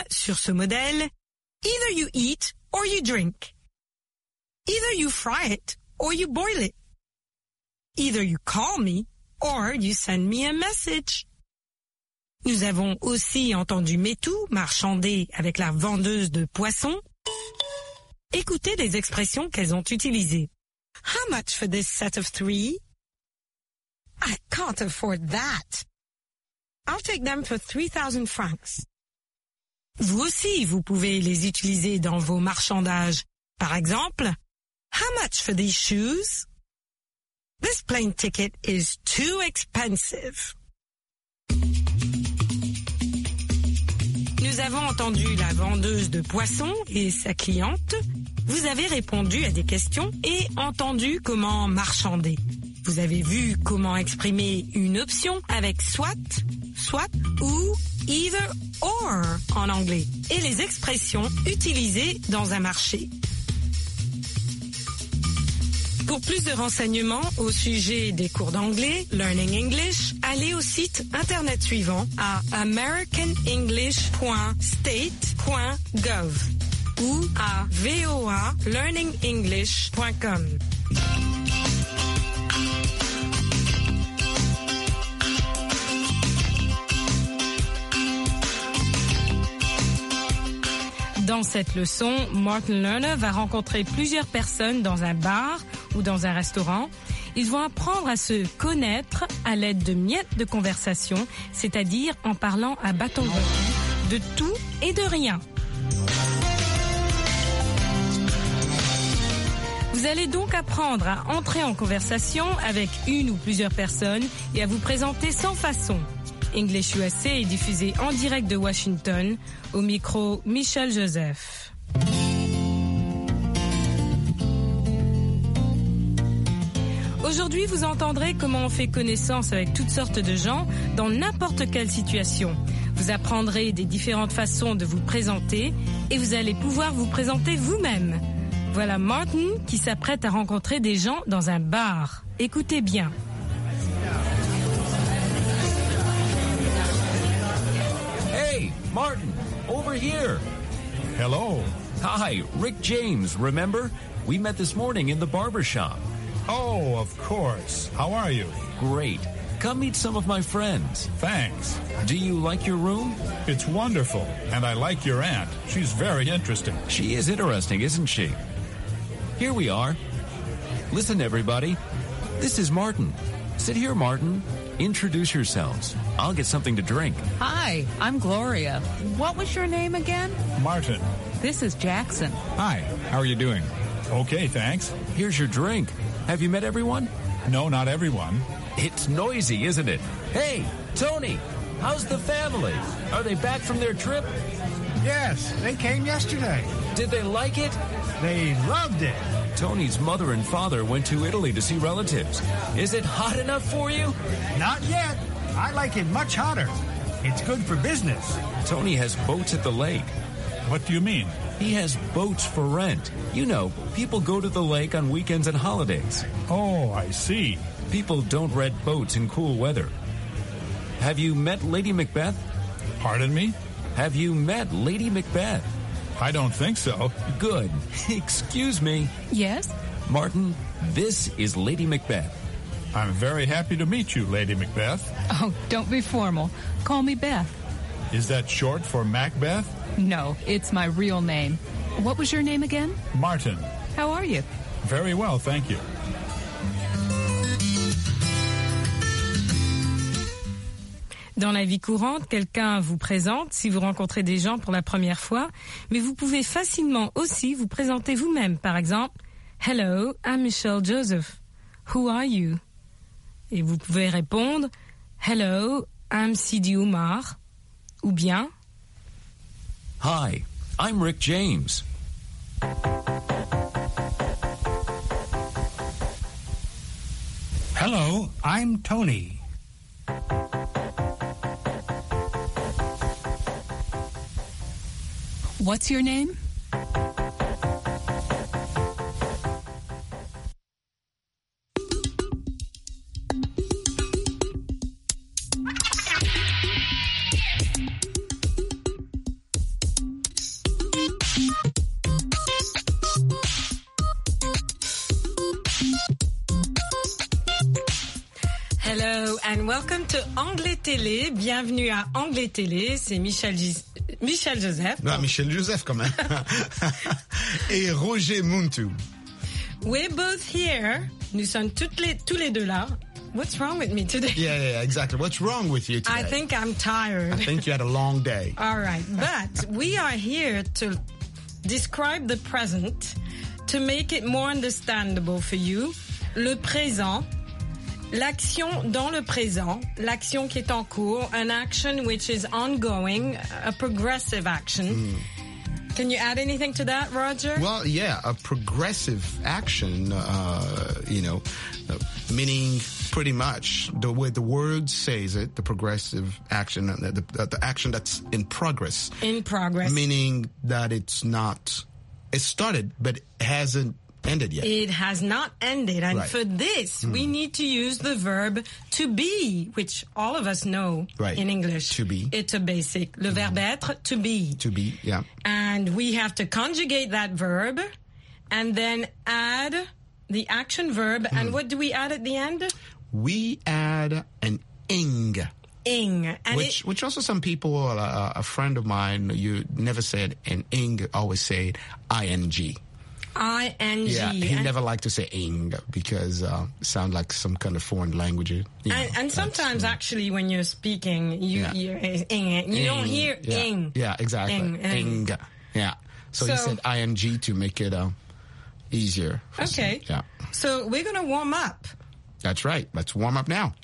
sur ce modèle, either you eat or you drink. Either you fry it or you boil it. Either you call me or you send me a message. Nous avons aussi entendu Métou marchander avec la vendeuse de poissons. Écoutez les expressions qu'elles ont utilisées. How much for this set of 3? I can't afford that. I'll take them for 3,000 francs. Vous aussi, vous pouvez les utiliser dans vos marchandages. Par exemple, how much for these shoes? This plane ticket is too expensive. Nous avons entendu la vendeuse de poissons et sa cliente. Vous avez répondu à des questions et entendu comment marchander. Vous avez vu comment exprimer une option avec soit ou either or en anglais et les expressions utilisées dans un marché. Pour plus de renseignements au sujet des cours d'anglais, Learning English, allez au site internet suivant à americanenglish.state.gov ou à voalearningenglish.com. Dans cette leçon, Martin Lerner va rencontrer plusieurs personnes dans un bar ou dans un restaurant. Ils vont apprendre à se connaître à l'aide de miettes de conversation, c'est-à-dire en parlant à bâton rompu de tout et de rien. Vous allez donc apprendre à entrer en conversation avec une ou plusieurs personnes et à vous présenter sans façon. English USA est diffusé en direct de Washington, au micro Michel Joseph. Aujourd'hui, vous entendrez comment on fait connaissance avec toutes sortes de gens dans n'importe quelle situation. Vous apprendrez des différentes façons de vous présenter et vous allez pouvoir vous présenter vous-même. Voilà Martin qui s'apprête à rencontrer des gens dans un bar. Écoutez bien. Hey, Martin, over here. Hello. Hi, Rick James, remember? We met this morning in the barber shop. Oh, of course. How are you? Great. Come meet some of my friends. Thanks. Do you like your room? It's wonderful, and I like your aunt. She's very interesting. She is interesting, isn't she? Here we are. Listen, everybody. This is Martin. Sit here, Martin. Introduce yourselves. I'll get something to drink. Hi, I'm Gloria. What was your name again? Martin. This is Jackson. Hi, how are you doing? Okay, thanks. Here's your drink. Have you met everyone? No, not everyone. It's noisy, isn't it? Hey, Tony, how's the family? Are they back from their trip? Yes, they came yesterday. Did they like it? They loved it. Tony's mother and father went to Italy to see relatives. Is it hot enough for you? Not yet. I like it much hotter. It's good for business. Tony has boats at the lake. What do you mean? He has boats for rent. You know, people go to the lake on weekends and holidays. Oh, I see. People don't rent boats in cool weather. Have you met Lady Macbeth? Pardon me? Have you met Lady Macbeth? I don't think so. Good. Excuse me. Yes? Martin, this is Lady Macbeth. I'm very happy to meet you, Lady Macbeth. Oh, don't be formal. Call me Beth. Is that short for Macbeth? No, it's my real name. What was your name again? Martin. How are you? Very well, thank you. Dans la vie courante, quelqu'un vous présente si vous rencontrez des gens pour la première fois, mais vous pouvez facilement aussi vous présenter vous-même. Par exemple, « Hello, I'm Michelle Joseph. Who are you? » Et vous pouvez répondre « Hello, I'm Sidi Oumar. » Ou bien « Hi, I'm Rick James. » Hello, I'm Tony. What's your name? and welcome to Anglais Télé. Bienvenue à Anglais Télé. C'est Michel Joseph. Non, Michel Joseph quand même. Et Roger Muntu. We're both here. Nous sommes tous les deux là. What's wrong with me today? Yeah, exactly. What's wrong with you today? I think I'm tired. I think you had a long day. All right, but we are here to describe the present, to make it more understandable for you. Le présent, l'action dans le présent, l'action qui est en cours, an action which is ongoing, a progressive action. Can you add anything to that, Roger? Well, yeah, a progressive action, meaning pretty much the way the word says it, the progressive action, the action that's in progress. In progress. Meaning that it started, but it hasn't ended yet. It has not ended. And Right. for this, we need to use the verb to be, which all of us know Right. in English. To be. It's a basic. Le verbe être, to be. To be, yeah. And we have to conjugate that verb and then add the action verb. And what do we add at the end? We add an ing. Ing. And Which also some people, a friend of mine, you never said an ing, always say ing. I-N-G. Yeah, he and, never liked to say ing because it sounds like some kind of foreign language. You know, and sometimes actually when you're speaking, you Yeah. hear ing. You don't hear yeah. ing. Yeah, exactly. Ing. Yeah. So he said ing to make it easier. Okay. Yeah. So we're going to warm up. That's right. Let's warm up now.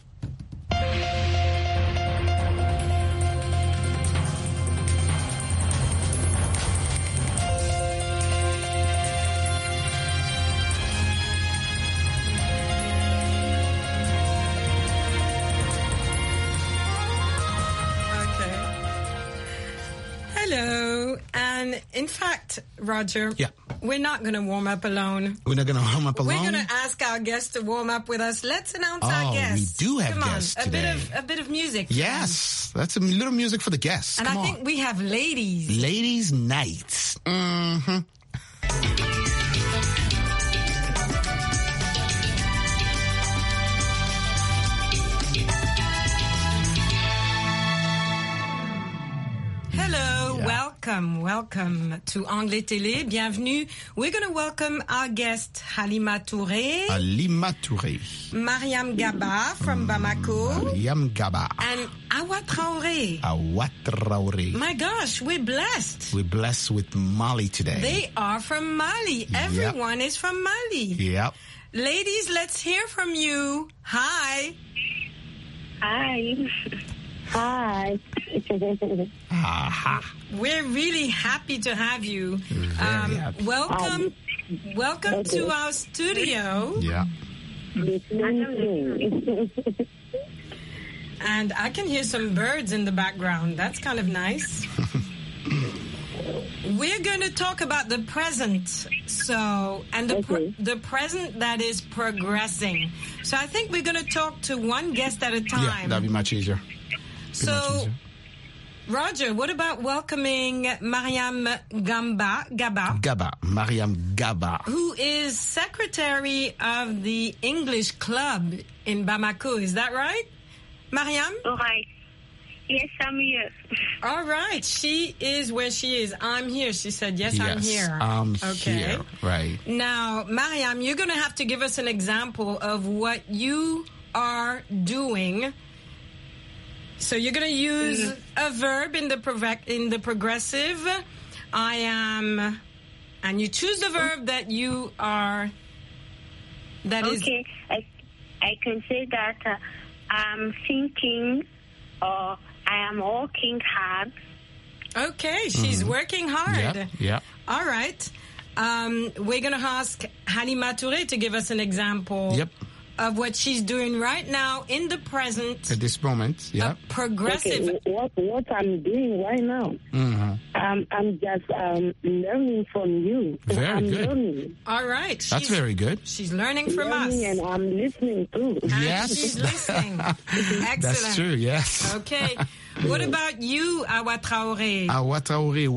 Hello. And in fact, Roger, Yeah. we're not going to warm up alone. We're not going to warm up alone. We're going to ask our guests to warm up with us. Let's announce Oh, our we guests. do have Come guests on, today. A bit of music. Yes. That's a little music for the guests. And Come I on. think we have ladies. Ladies' nights. Mm-hmm. Hello, welcome to Anglais Télé. Bienvenue. We're going to welcome our guest Halima Touré, Halima Touré. Mariam Gaba from Bamako, Mariam Gaba. and Awa Traoré. Awa Traoré. My gosh, we're blessed. We're blessed with Mali today. They are from Mali. Everyone is from Mali. Yep. Ladies, let's hear from you. Hi. Hi. Hi. Aha. We're really happy to have you. Very happy. Welcome to our studio. Yeah. And I can hear some birds in the background. That's kind of nice. We're going to talk about the present. So, and the present that is progressing. So I think we're going to talk to one guest at a time. Yeah, that'd be much easier. So, Roger, what about welcoming Mariam Gaba, Mariam Gaba. who is secretary of the English Club in Bamako? Is that right, Mariam? All right. Yes, I'm here. All right. She is where she is. I'm here. She said, yes, I'm here. I'm Okay. here. Right. Now, Mariam, you're going to have to give us an example of what you are doing. So you're going to use a verb in the progressive. I am, and you choose the verb that you are. That is. Okay. I can say that I'm thinking or I am working hard. Okay, she's working hard. Yeah. All right. We're going to ask Halima Touré to give us an example of what she's doing right now in the present. At this moment, yeah. Progressive. Okay, what I'm doing right now, I'm just learning from you. Very good. Learning. All right. That's very good. She's learning from us. And I'm listening too. And Yes. she's listening. Excellent. That's true, yes. Okay. What about you, Awa Traoré? Awa Traoré,